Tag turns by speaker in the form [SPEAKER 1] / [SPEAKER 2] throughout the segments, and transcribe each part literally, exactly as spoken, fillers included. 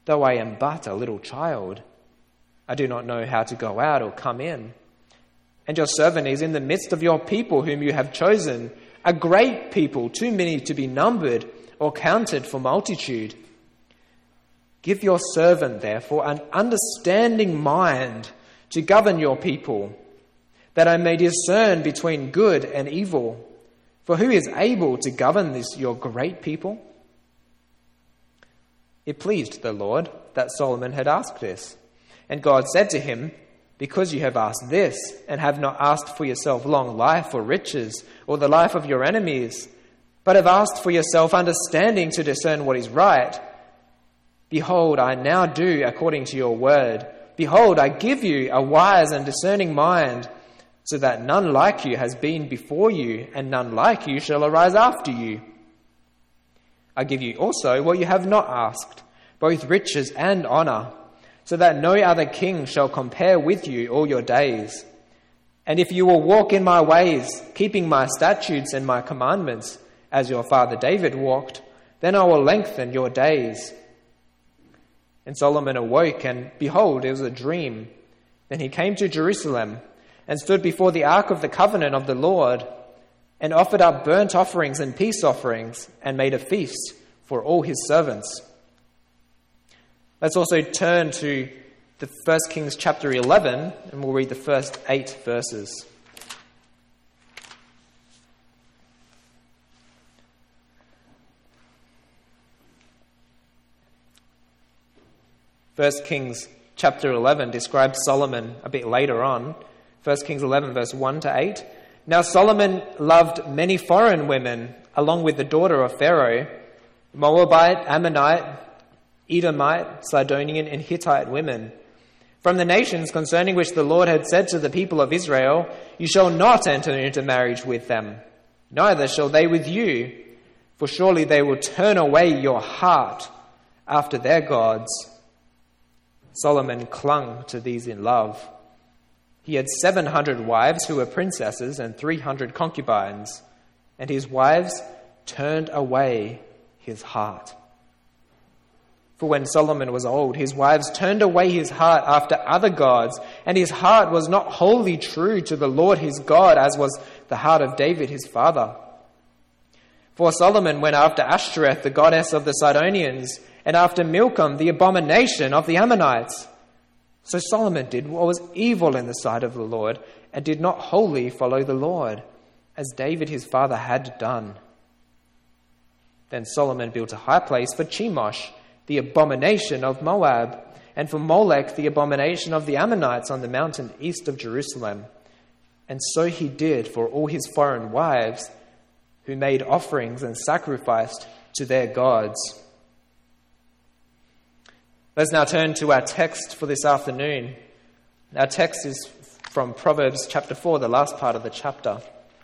[SPEAKER 1] though I am but a little child. I do not know how to go out or come in. And your servant is in the midst of your people whom you have chosen, a great people, too many to be numbered or counted for multitude. Give your servant, therefore, an understanding mind to govern your people, that I may discern between good and evil. For who is able to govern this, your great people? It pleased the Lord that Solomon had asked this. And God said to him, because you have asked this, and have not asked for yourself long life or riches, or the life of your enemies, but have asked for yourself understanding to discern what is right, behold, I now do according to your word. Behold, I give you a wise and discerning mind, so that none like you has been before you, and none like you shall arise after you. I give you also what you have not asked, both riches and honour, so that no other king shall compare with you all your days. And if you will walk in my ways, keeping my statutes and my commandments, as your father David walked, then I will lengthen your days. And Solomon awoke, and behold, it was a dream. Then he came to Jerusalem, and stood before the ark of the covenant of the Lord, and offered up burnt offerings and peace offerings, and made a feast for all his servants. Let's also turn to the First Kings chapter eleven, and we'll read the first eight verses. First Kings chapter eleven describes Solomon a bit later on. First Kings eleven, verse one to eight. Now Solomon loved many foreign women, along with the daughter of Pharaoh, Moabite, Ammonite, Edomite, Sidonian, and Hittite women, from the nations concerning which the Lord had said to the people of Israel, you shall not enter into marriage with them, neither shall they with you, for surely they will turn away your heart after their gods. Solomon clung to these in love. He had seven hundred wives who were princesses and three hundred concubines, and his wives turned away his heart. For when Solomon was old, his wives turned away his heart after other gods, and his heart was not wholly true to the Lord his God, as was the heart of David his father. For Solomon went after Ashtoreth, the goddess of the Sidonians, and after Milcom, the abomination of the Ammonites. So Solomon did what was evil in the sight of the Lord, and did not wholly follow the Lord, as David his father had done. Then Solomon built a high place for Chemosh, the abomination of Moab, and for Molech, the abomination of the Ammonites on the mountain east of Jerusalem. And so he did for all his foreign wives, who made offerings and sacrificed to their gods. Let's now turn to our text for this afternoon. Our text is from Proverbs chapter four, the last part of the chapter.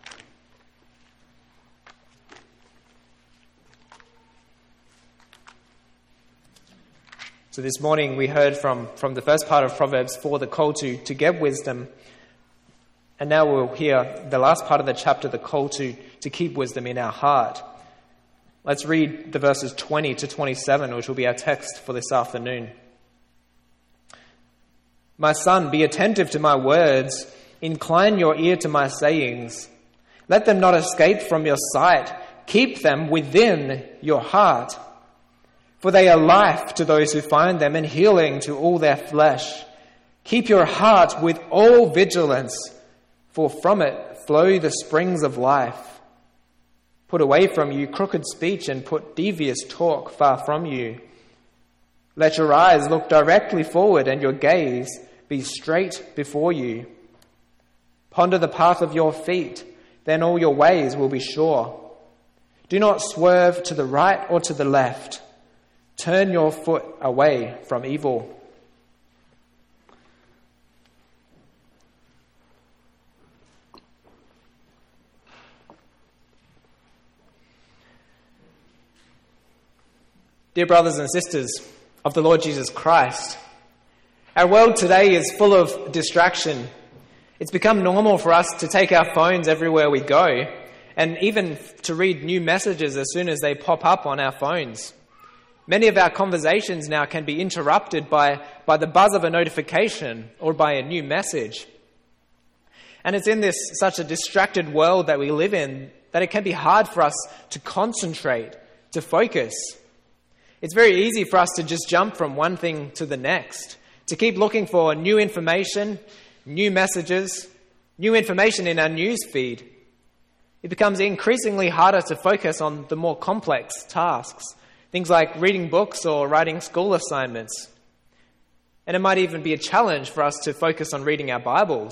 [SPEAKER 1] So this morning we heard from, from the first part of Proverbs four, the call to, to get wisdom. And now we'll hear the last part of the chapter, the call to, to keep wisdom in our heart. Let's read the verses twenty to twenty-seven, which will be our text for this afternoon. My son, be attentive to my words. Incline your ear to my sayings. Let them not escape from your sight. Keep them within your heart. For they are life to those who find them, and healing to all their flesh. Keep your heart with all vigilance, for from it flow the springs of life. Put away from you crooked speech, and put devious talk far from you. Let your eyes look directly forward, and your gaze be straight before you. Ponder the path of your feet, then all your ways will be sure. Do not swerve to the right or to the left. Turn your foot away from evil. Dear brothers and sisters of the Lord Jesus Christ, our world today is full of distraction. It's become normal for us to take our phones everywhere we go, and even to read new messages as soon as they pop up on our phones. Many of our conversations now can be interrupted by, by the buzz of a notification or by a new message. And it's in this such a distracted world that we live in that it can be hard for us to concentrate, to focus. It's very easy for us to just jump from one thing to the next, to keep looking for new information, new messages, new information in our news feed. It becomes increasingly harder to focus on the more complex tasks, things like reading books or writing school assignments. And it might even be a challenge for us to focus on reading our Bibles.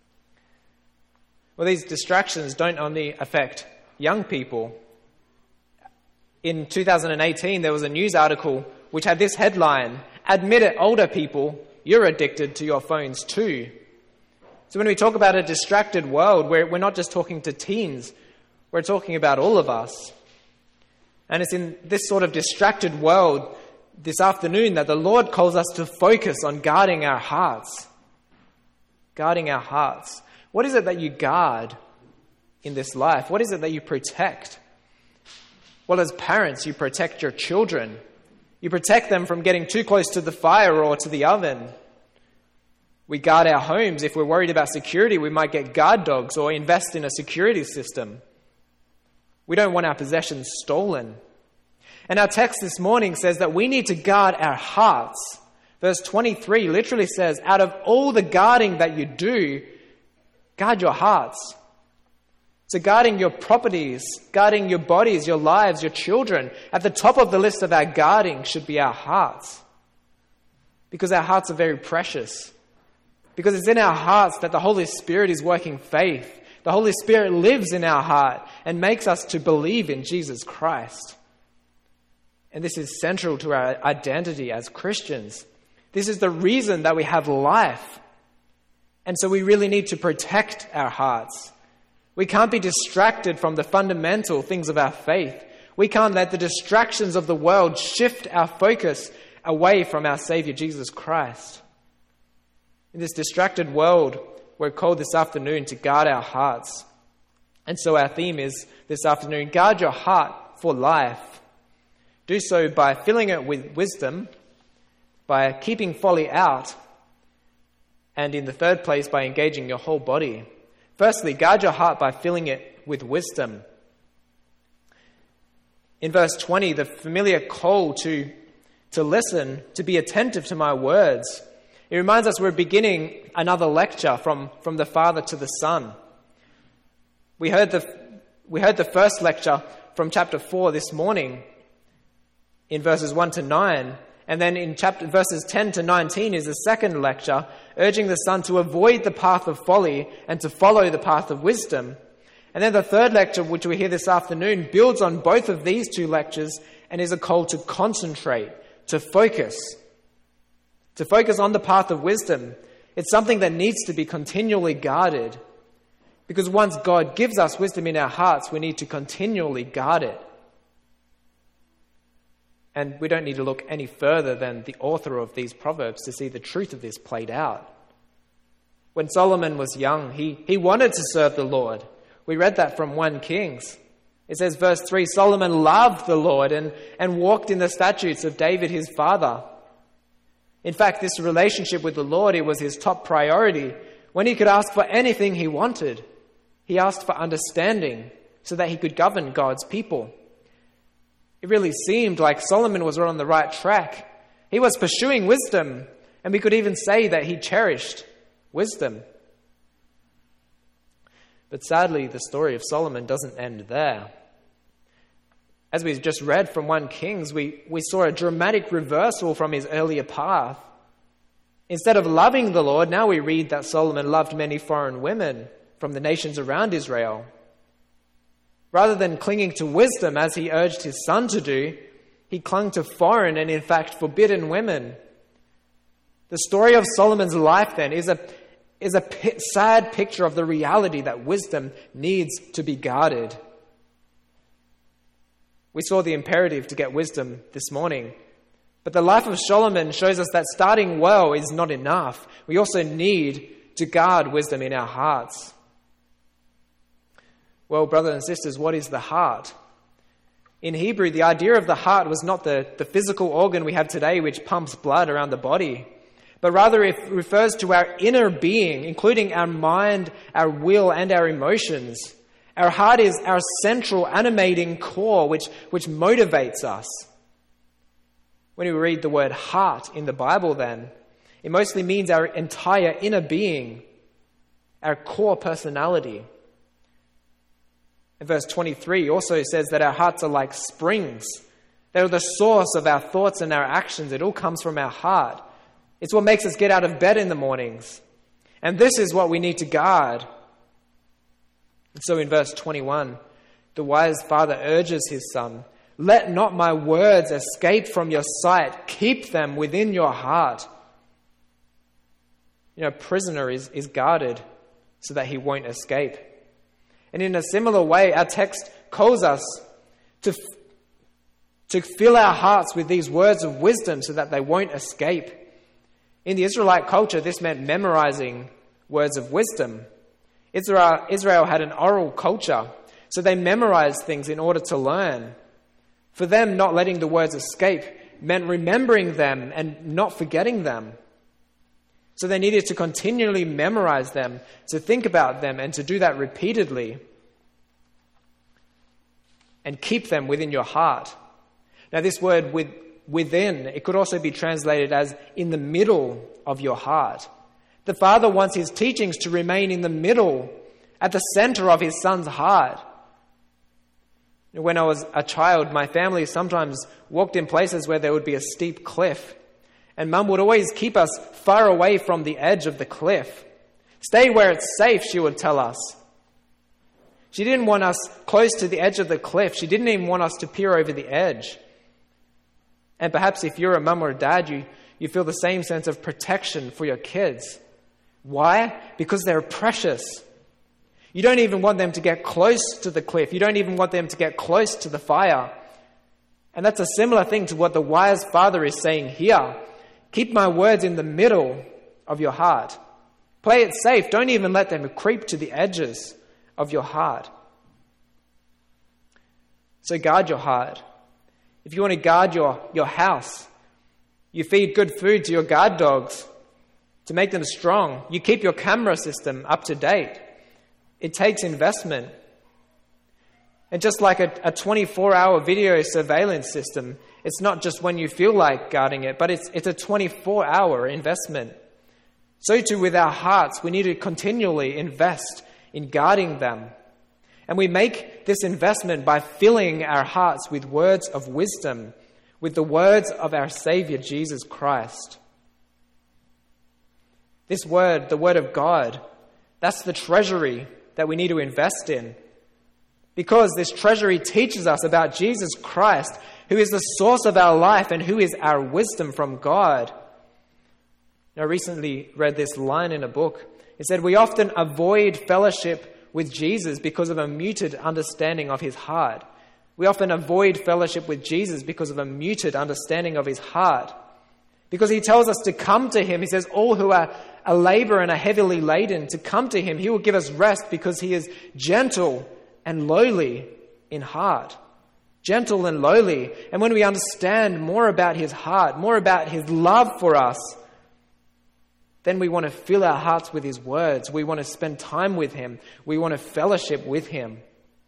[SPEAKER 1] Well, these distractions don't only affect young people. In two thousand eighteen, there was a news article which had this headline, "Admit it, older people, you're addicted to your phones too." So when we talk about a distracted world, we're, we're not just talking to teens, we're talking about all of us. And it's in this sort of distracted world this afternoon that the Lord calls us to focus on guarding our hearts. Guarding our hearts. What is it that you guard in this life? What is it that you protect? Well, as parents, you protect your children. You protect them from getting too close to the fire or to the oven. We guard our homes. If we're worried about security, we might get guard dogs or invest in a security system. We don't want our possessions stolen. And our text this morning says that we need to guard our hearts. Verse twenty-three literally says, out of all the guarding that you do, guard your hearts. So guarding your properties, guarding your bodies, your lives, your children, at the top of the list of our guarding should be our hearts. Because our hearts are very precious. Because it's in our hearts that the Holy Spirit is working faith. The Holy Spirit lives in our heart and makes us to believe in Jesus Christ. And this is central to our identity as Christians. This is the reason that we have life. And so we really need to protect our hearts. We can't be distracted from the fundamental things of our faith. We can't let the distractions of the world shift our focus away from our Savior Jesus Christ. In this distracted world, we're called this afternoon to guard our hearts. And so our theme is this afternoon, guard your heart for life. Do so by filling it with wisdom, by keeping folly out, and in the third place, by engaging your whole body. Firstly, guard your heart by filling it with wisdom. In verse twenty, the familiar call to, to listen, to be attentive to my words. It reminds us we're beginning another lecture from, from the Father to the Son. We heard the, we heard the first lecture from chapter four this morning in verses one to nine. And then in chapter verses ten to nineteen is the second lecture, urging the Son to avoid the path of folly and to follow the path of wisdom. And then the third lecture, which we hear this afternoon, builds on both of these two lectures and is a call to concentrate, to focus. To focus on the path of wisdom. It's something that needs to be continually guarded. Because once God gives us wisdom in our hearts, we need to continually guard it. And we don't need to look any further than the author of these Proverbs to see the truth of this played out. When Solomon was young, he, he wanted to serve the Lord. We read that from First Kings. It says, verse three, Solomon loved the Lord and, and walked in the statutes of David his father. In fact, this relationship with the Lord, it was his top priority. When he could ask for anything he wanted, he asked for understanding so that he could govern God's people. It really seemed like Solomon was on the right track. He was pursuing wisdom, and we could even say that he cherished wisdom. But sadly, the story of Solomon doesn't end there. As we just read from First Kings, we, we saw a dramatic reversal from his earlier path. Instead of loving the Lord, now we read that Solomon loved many foreign women from the nations around Israel. Rather than clinging to wisdom as he urged his son to do, he clung to foreign and in fact forbidden women. The story of Solomon's life then is a, is a p- sad picture of the reality that wisdom needs to be guarded. We saw the imperative to get wisdom this morning. But the life of Solomon shows us that starting well is not enough. We also need to guard wisdom in our hearts. Well, brothers and sisters, what is the heart? In Hebrew, the idea of the heart was not the, the physical organ we have today which pumps blood around the body, but rather it refers to our inner being, including our mind, our will, and our emotions. Our heart is our central animating core which, which motivates us. When we read the word heart in the Bible then, it mostly means our entire inner being, our core personality. In verse twenty-three also says that our hearts are like springs. They're the source of our thoughts and our actions. It all comes from our heart. It's what makes us get out of bed in the mornings. And this is what we need to guard. And so in verse twenty-one, the wise father urges his son, "Let not my words escape from your sight. Keep them within your heart." You know, a prisoner is, is guarded so that he won't escape. And in a similar way, our text calls us to, to fill our hearts with these words of wisdom so that they won't escape. In the Israelite culture, this meant memorizing words of wisdom. Israel, Israel had an oral culture, so they memorized things in order to learn. For them, not letting the words escape meant remembering them and not forgetting them. So they needed to continually memorize them, to think about them, and to do that repeatedly. And keep them within your heart. Now this word with, within, it could also be translated as in the middle of your heart. The Father wants his teachings to remain in the middle, at the center of his Son's heart. When I was a child, my family sometimes walked in places where there would be a steep cliff. And Mum would always keep us far away from the edge of the cliff. Stay where it's safe, she would tell us. She didn't want us close to the edge of the cliff. She didn't even want us to peer over the edge. And perhaps if you're a mum or a dad, you, you feel the same sense of protection for your kids. Why? Because they're precious. You don't even want them to get close to the cliff. You don't even want them to get close to the fire. And that's a similar thing to what the wise father is saying here. Keep my words in the middle of your heart. Play it safe. Don't even let them creep to the edges of your heart. So guard your heart. If you want to guard your, your house, you feed good food to your guard dogs to make them strong. You keep your camera system up to date. It takes investment. And just like a, a twenty-four hour video surveillance system, it's not just when you feel like guarding it, but it's, it's a twenty-four hour investment. So too with our hearts, we need to continually invest in guarding them. And we make this investment by filling our hearts with words of wisdom, with the words of our Savior, Jesus Christ. This word, the word of God, that's the treasury that we need to invest in. Because this treasury teaches us about Jesus Christ, who is the source of our life and who is our wisdom from God. I recently read this line in a book. It said, "We often avoid fellowship with Jesus because of a muted understanding of his heart." We often avoid fellowship with Jesus because of a muted understanding of his heart. Because he tells us to come to him. He says, all who are a labor and are heavily laden, to come to him. He will give us rest because he is gentle and lowly in heart. Gentle and lowly. And when we understand more about his heart, more about his love for us, then we want to fill our hearts with his words. We want to spend time with him. We want to fellowship with him.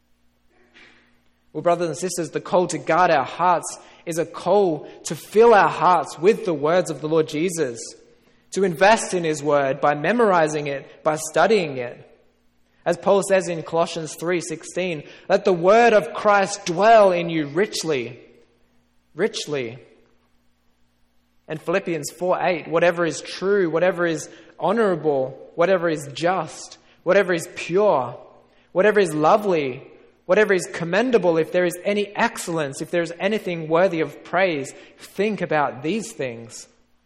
[SPEAKER 1] Well, brothers and sisters, the call to guard our hearts is a call to fill our hearts with the words of the Lord Jesus, to invest in his word by memorizing it, by studying it. As Paul says in Colossians three sixteen, let the word of Christ dwell in you richly, richly. And Philippians four eight, whatever is true, whatever is honorable, whatever is just, whatever is pure, whatever is lovely, whatever is commendable, if there is any excellence, if there is anything worthy of praise, think about these things.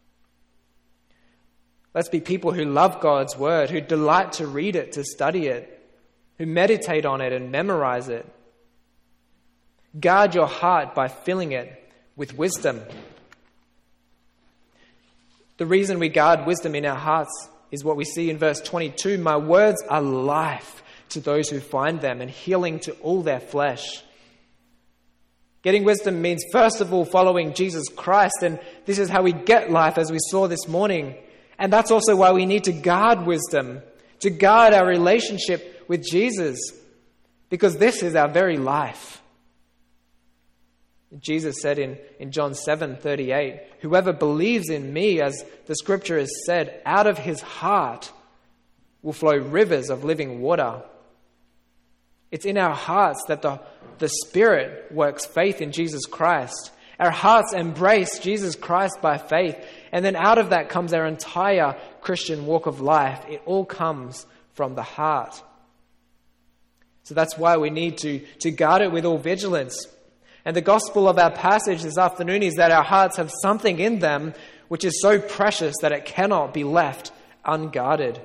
[SPEAKER 1] Let's be people who love God's word, who delight to read it, to study it, who meditate on it and memorize it. Guard your heart by filling it with wisdom. The reason we guard wisdom in our hearts is what we see in verse twenty-two. My words are life to those who find them and healing to all their flesh. Getting wisdom means, first of all, following Jesus Christ, and this is how we get life, as we saw this morning. And that's also why we need to guard wisdom, to guard our relationship with Jesus, because this is our very life. Jesus said in, in John seven thirty-eight, "Whoever believes in me, as the scripture has said, out of his heart will flow rivers of living water." It's in our hearts that the, the Spirit works faith in Jesus Christ. Our hearts embrace Jesus Christ by faith, and then out of that comes our entire Christian walk of life. It all comes from the heart. So that's why we need to, to guard it with all vigilance. And the gospel of our passage this afternoon is that our hearts have something in them which is so precious that it cannot be left unguarded.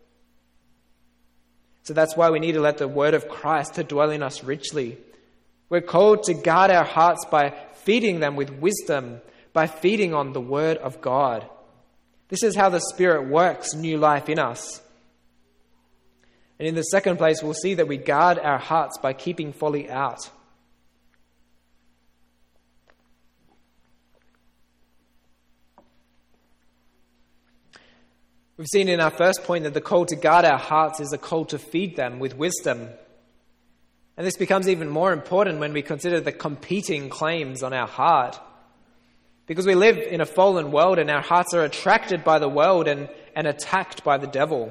[SPEAKER 1] So that's why we need to let the word of Christ to dwell in us richly. We're called to guard our hearts by feeding them with wisdom, by feeding on the word of God. This is how the Spirit works new life in us. And in the second place, we'll see that we guard our hearts by keeping folly out. We've seen in our first point that the call to guard our hearts is a call to feed them with wisdom. And this becomes even more important when we consider the competing claims on our heart. Because we live in a fallen world and our hearts are attracted by the world and, and attacked by the devil.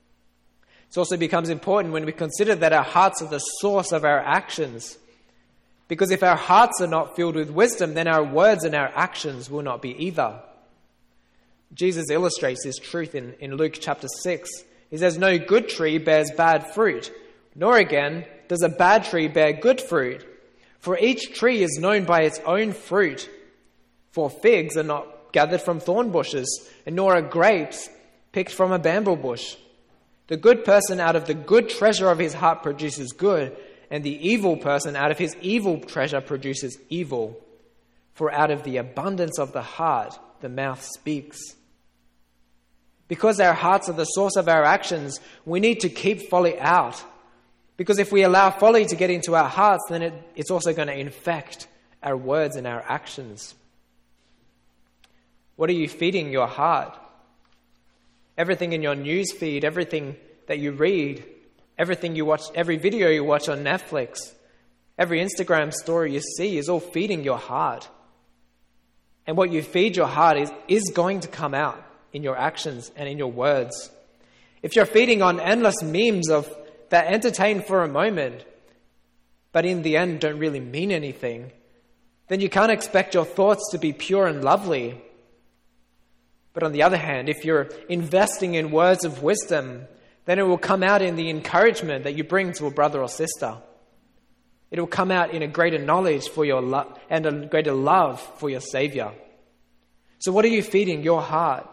[SPEAKER 1] It also becomes important when we consider that our hearts are the source of our actions. Because if our hearts are not filled with wisdom, then our words and our actions will not be either. Jesus illustrates this truth in, in Luke chapter six. He says, "No good tree bears bad fruit, nor again does a bad tree bear good fruit. For each tree is known by its own fruit. For figs are not gathered from thorn bushes, and nor are grapes picked from a bramble bush. The good person out of the good treasure of his heart produces good, and the evil person out of his evil treasure produces evil. For out of the abundance of the heart the mouth speaks." Because our hearts are the source of our actions, we need to keep folly out. Because if we allow folly to get into our hearts, then it, it's also going to infect our words and our actions. What are you feeding your heart? Everything in your news feed, everything that you read, everything you watch, every video you watch on Netflix, every Instagram story you see is all feeding your heart. And what you feed your heart is, is going to come out in your actions and in your words. If you're feeding on endless memes of that entertain for a moment, but in the end don't really mean anything, then you can't expect your thoughts to be pure and lovely. But on the other hand, if you're investing in words of wisdom, then it will come out in the encouragement that you bring to a brother or sister. It will come out in a greater knowledge for your lo- and a greater love for your Savior. So what are you feeding your heart?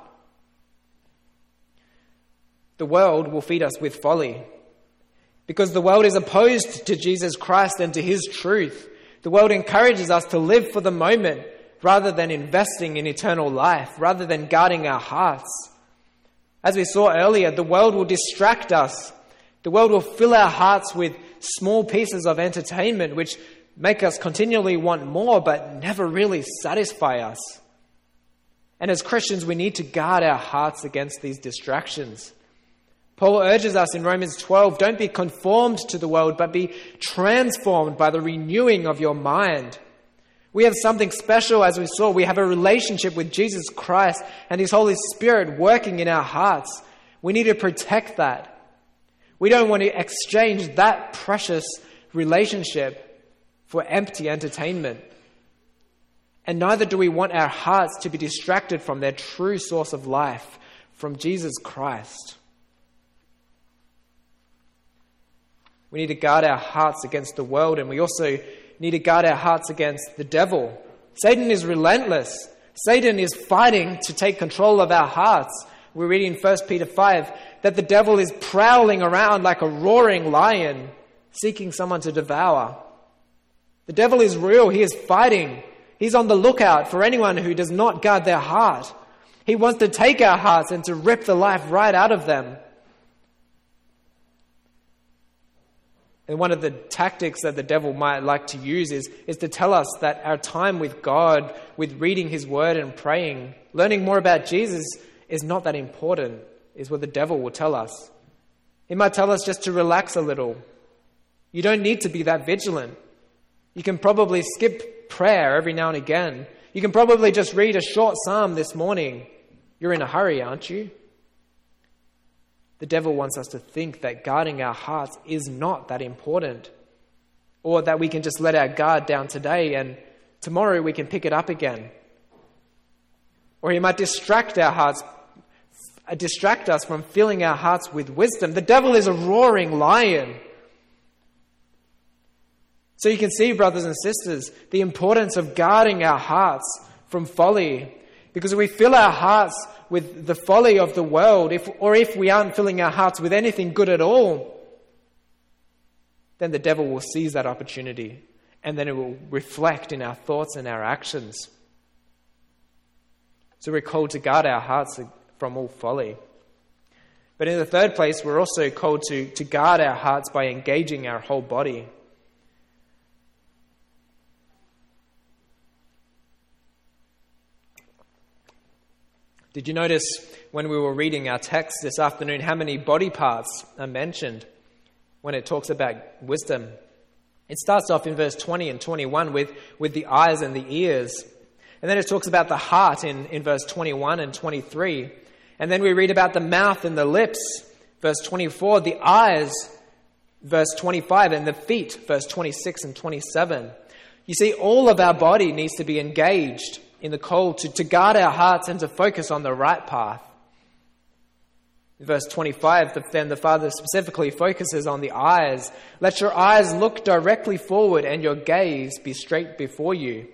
[SPEAKER 1] The world will feed us with folly. Because the world is opposed to Jesus Christ and to his truth. The world encourages us to live for the moment rather than investing in eternal life, rather than guarding our hearts. As we saw earlier, the world will distract us. The world will fill our hearts with small pieces of entertainment which make us continually want more but never really satisfy us. And as Christians, we need to guard our hearts against these distractions. Paul urges us in Romans twelve, don't be conformed to the world, but be transformed by the renewing of your mind. We have something special, as we saw. We have a relationship with Jesus Christ and his Holy Spirit working in our hearts. We need to protect that. We don't want to exchange that precious relationship for empty entertainment. And neither do we want our hearts to be distracted from their true source of life, from Jesus Christ. We need to guard our hearts against the world, and we also need to guard our hearts against the devil. Satan is relentless. Satan is fighting to take control of our hearts. We read in First Peter five that the devil is prowling around like a roaring lion, seeking someone to devour. The devil is real. He is fighting. He's on the lookout for anyone who does not guard their heart. He wants to take our hearts and to rip the life right out of them. And one of the tactics that the devil might like to use is, is to tell us that our time with God, with reading his word and praying, learning more about Jesus is not that important, is what the devil will tell us. He might tell us just to relax a little. You don't need to be that vigilant. You can probably skip prayer every now and again. You can probably just read a short psalm this morning. You're in a hurry, aren't you? The devil wants us to think that guarding our hearts is not that important, or that we can just let our guard down today and tomorrow we can pick it up again. Or he might distract our hearts, distract us from filling our hearts with wisdom. The devil is a roaring lion. So you can see, brothers and sisters, the importance of guarding our hearts from folly. Because if we fill our hearts with the folly of the world, if, or if we aren't filling our hearts with anything good at all, then the devil will seize that opportunity, and then it will reflect in our thoughts and our actions. So we're called to guard our hearts from all folly. But in the third place, we're also called to, to guard our hearts by engaging our whole body. Did you notice when we were reading our text this afternoon how many body parts are mentioned when it talks about wisdom? It starts off in verse twenty and twenty-one with, with the eyes and the ears. And then it talks about the heart in, in verse twenty-one and twenty-three. And then we read about the mouth and the lips, verse twenty-four, the eyes, verse twenty-five, and the feet, verse twenty-six and twenty-seven. You see, all of our body needs to be engaged in the call to, to guard our hearts and to focus on the right path. In verse twenty-five, then the Father specifically focuses on the eyes. Let your eyes look directly forward and your gaze be straight before you.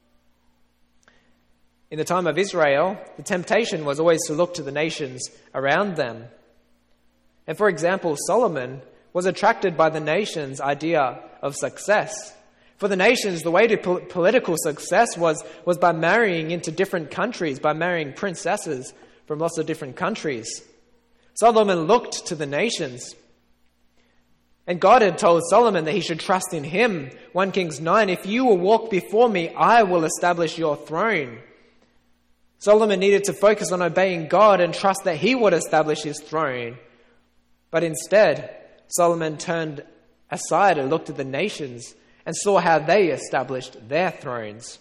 [SPEAKER 1] In the time of Israel, the temptation was always to look to the nations around them. And for example, Solomon was attracted by the nations' idea of success. For the nations, the way to po- political success was, was by marrying into different countries, by marrying princesses from lots of different countries. Solomon looked to the nations. And God had told Solomon that he should trust in him. First Kings nine, if you will walk before me, I will establish your throne. Solomon needed to focus on obeying God and trust that he would establish his throne. But instead, Solomon turned aside and looked at the nations and saw how they established their thrones.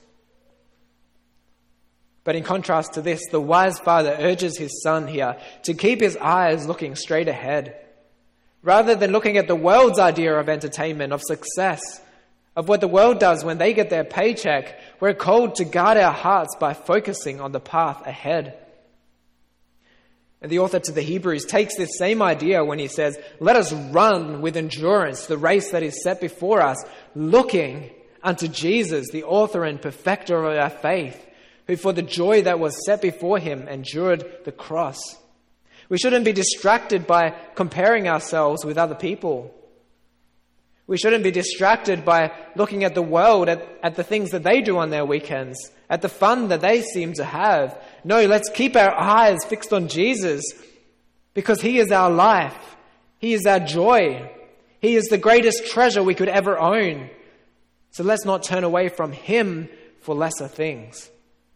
[SPEAKER 1] But in contrast to this, the wise father urges his son here to keep his eyes looking straight ahead. Rather than looking at the world's idea of entertainment, of success, of what the world does when they get their paycheck, we're called to guard our hearts by focusing on the path ahead. And the author to the Hebrews takes this same idea when he says, let us run with endurance the race that is set before us, looking unto Jesus, the author and perfecter of our faith, who for the joy that was set before him endured the cross. We shouldn't be distracted by comparing ourselves with other people. We shouldn't be distracted by looking at the world, at, at the things that they do on their weekends, at the fun that they seem to have. No, let's keep our eyes fixed on Jesus, because he is our life. He is our joy. He is the greatest treasure we could ever own. So let's not turn away from him for lesser things.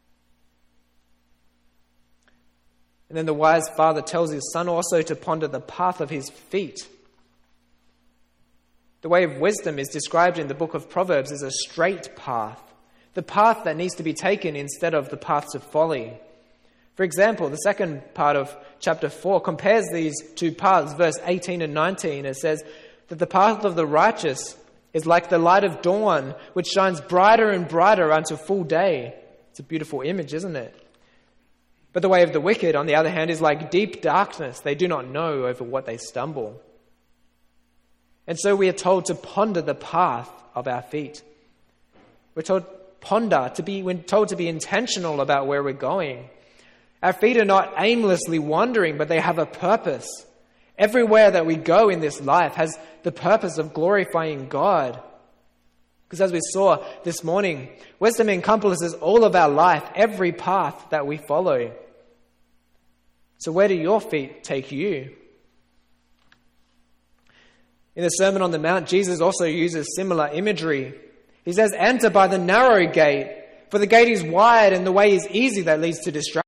[SPEAKER 1] And then the wise father tells his son also to ponder the path of his feet. The way of wisdom is described in the book of Proverbs as a straight path, the path that needs to be taken instead of the paths of folly. For example, the second part of chapter four compares these two paths, verse eighteen and nineteen. It says that the path of the righteous is like the light of dawn, which shines brighter and brighter unto full day. It's a beautiful image, isn't it? But the way of the wicked, on the other hand, is like deep darkness. They do not know over what they stumble. And so we are told to ponder the path of our feet. We're told ponder, to be, we're told to be intentional about where we're going. Our feet are not aimlessly wandering, but they have a purpose. Everywhere that we go in this life has the purpose of glorifying God. Because as we saw this morning, wisdom encompasses all of our life, every path that we follow. So where do your feet take you? In the Sermon on the Mount, Jesus also uses similar imagery. He says, enter by the narrow gate, for the gate is wide and the way is easy that leads to destruction.